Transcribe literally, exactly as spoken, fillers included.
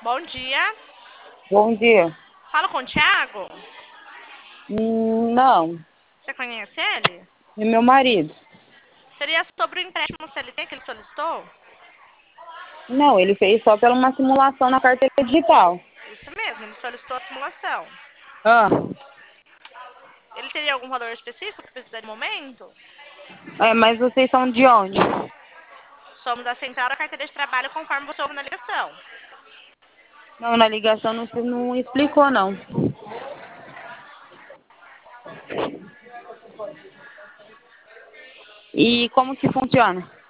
Bom dia. Bom dia. Fala com o Thiago. Hum, não, Você conhece ele? é meu marido. Seria sobre o empréstimo C L T que ele solicitou? Não, ele fez só pela uma simulação na carteira digital. Isso mesmo, ele solicitou a simulação. Ah, Ele teria algum valor específico que precisa de momento? é, mas vocês são de onde? Somos da Central da Carteira de Trabalho conforme você ouve na ligação. Não, na ligação não, não explicou, não. E como que funciona?